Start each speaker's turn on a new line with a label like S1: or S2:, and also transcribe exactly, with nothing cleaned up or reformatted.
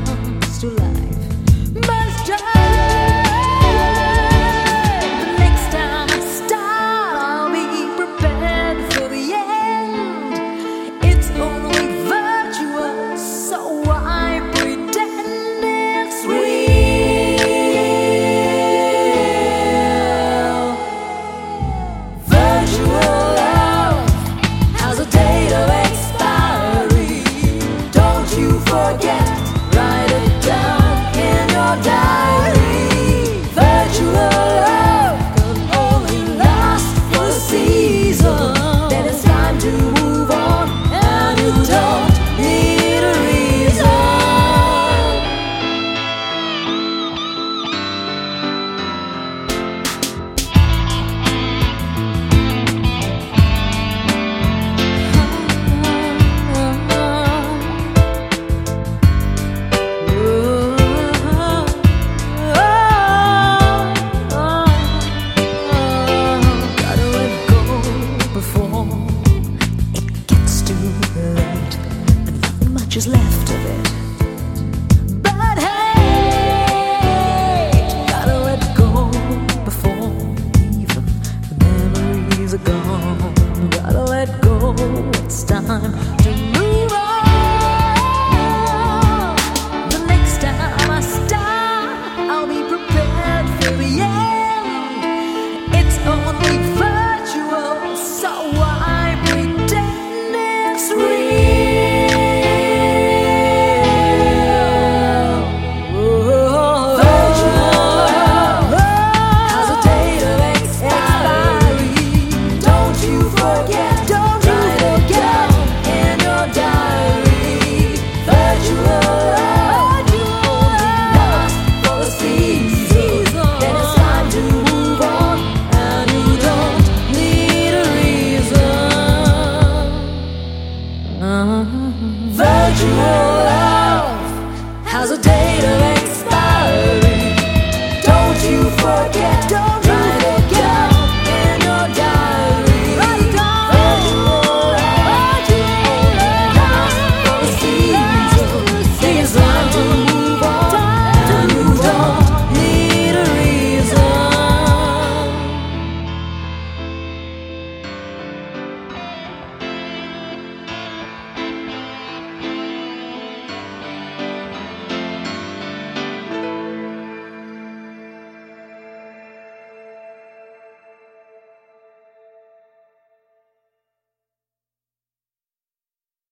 S1: comes to life must die. The next time I start, I'll be prepared for the end. It's only virtuous, so why pretend it's real? Virtual love has a date of expiry. Don't you forget, write it down in your diary. Virtual love can only last for a season. Then it's time to move on, and you don't need a reason. Gotta let go before it gets too late and not much is left of it. But hey, gotta let go before even the memories are gone. Gotta let go, it's time to move on. The next time I start, I'll be prepared for the end. It's only virtual, so why pretend it's real? Virtual love has a date of expiry. Don't you forget, don't you forget, in your diary. Virtual love only lasts for a season. Then it's time to move on, and you don't need a reason. Virtual love has a date of expiry.